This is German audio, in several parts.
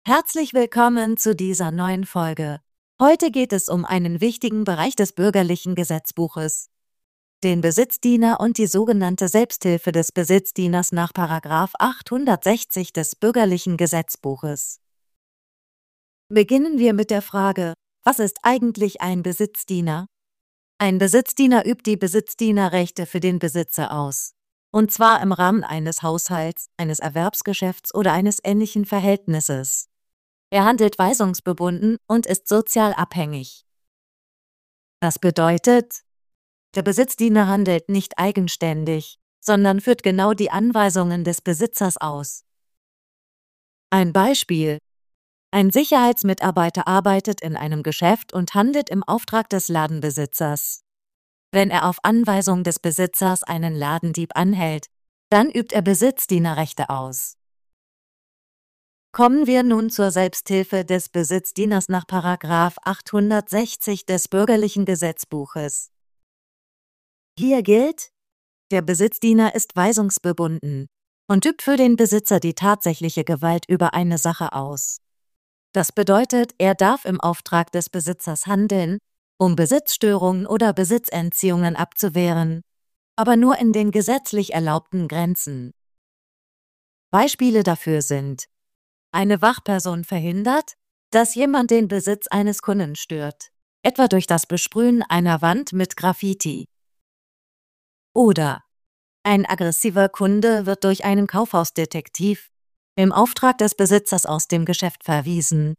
Herzlich willkommen zu dieser neuen Folge. Heute geht es um einen wichtigen Bereich des bürgerlichen Gesetzbuches, den Besitzdiener und die sogenannte Selbsthilfe des Besitzdieners nach § 860 des bürgerlichen Gesetzbuches. Beginnen wir mit der Frage: Was ist eigentlich ein Besitzdiener? Ein Besitzdiener übt die Besitzdienerrechte für den Besitzer aus. Und zwar im Rahmen eines Haushalts, eines Erwerbsgeschäfts oder eines ähnlichen Verhältnisses. Er handelt weisungsgebunden und ist sozial abhängig. Das bedeutet, der Besitzdiener handelt nicht eigenständig, sondern führt genau die Anweisungen des Besitzers aus. Ein Beispiel: Ein Sicherheitsmitarbeiter arbeitet in einem Geschäft und handelt im Auftrag des Ladenbesitzers. Wenn er auf Anweisung des Besitzers einen Ladendieb anhält, dann übt er Besitzdienerrechte aus. Kommen wir nun zur Selbsthilfe des Besitzdieners nach § 860 des bürgerlichen Gesetzbuches. Hier gilt: Der Besitzdiener ist weisungsgebunden und übt für den Besitzer die tatsächliche Gewalt über eine Sache aus. Das bedeutet, er darf im Auftrag des Besitzers handeln, um Besitzstörungen oder Besitzentziehungen abzuwehren, aber nur in den gesetzlich erlaubten Grenzen. Beispiele dafür sind: Eine Wachperson verhindert, dass jemand den Besitz eines Kunden stört, etwa durch das Besprühen einer Wand mit Graffiti. Oder ein aggressiver Kunde wird durch einen Kaufhausdetektiv im Auftrag des Besitzers aus dem Geschäft verwiesen.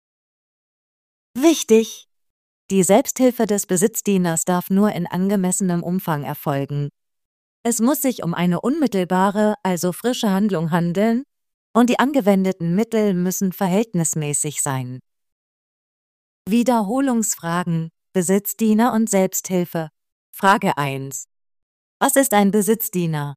Wichtig: Die Selbsthilfe des Besitzdieners darf nur in angemessenem Umfang erfolgen. Es muss sich um eine unmittelbare, also frische Handlung handeln, und die angewendeten Mittel müssen verhältnismäßig sein. Wiederholungsfragen: Besitzdiener und Selbsthilfe. Frage 1: Was ist ein Besitzdiener?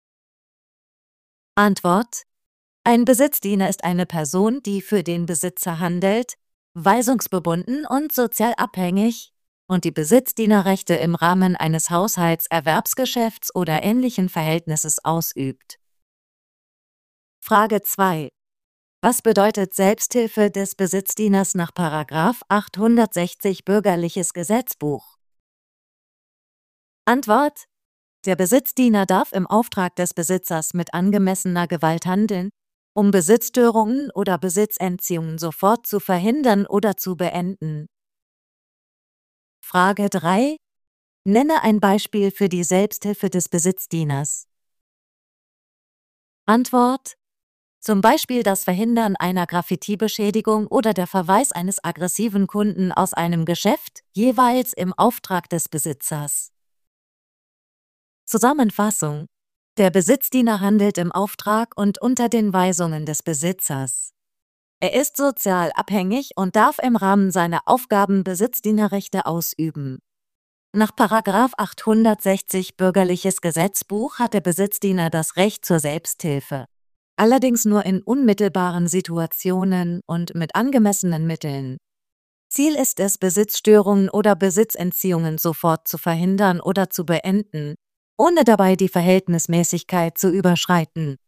Antwort: Ein Besitzdiener ist eine Person, die für den Besitzer handelt, weisungsgebunden und sozial abhängig und die Besitzdienerrechte im Rahmen eines Haushalts, Erwerbsgeschäfts oder ähnlichen Verhältnisses ausübt. Frage 2: Was bedeutet Selbsthilfe des Besitzdieners nach § 860 Bürgerliches Gesetzbuch? Antwort: Der Besitzdiener darf im Auftrag des Besitzers mit angemessener Gewalt handeln, um Besitzstörungen oder Besitzentziehungen sofort zu verhindern oder zu beenden. Frage 3: Nenne ein Beispiel für die Selbsthilfe des Besitzdieners. Antwort: Zum Beispiel das Verhindern einer Graffiti-Beschädigung oder der Verweis eines aggressiven Kunden aus einem Geschäft, jeweils im Auftrag des Besitzers. Zusammenfassung: Der Besitzdiener handelt im Auftrag und unter den Weisungen des Besitzers. Er ist sozial abhängig und darf im Rahmen seiner Aufgaben Besitzdienerrechte ausüben. Nach § 860 Bürgerliches Gesetzbuch hat der Besitzdiener das Recht zur Selbsthilfe, allerdings nur in unmittelbaren Situationen und mit angemessenen Mitteln. Ziel ist es, Besitzstörungen oder Besitzentziehungen sofort zu verhindern oder zu beenden, ohne dabei die Verhältnismäßigkeit zu überschreiten.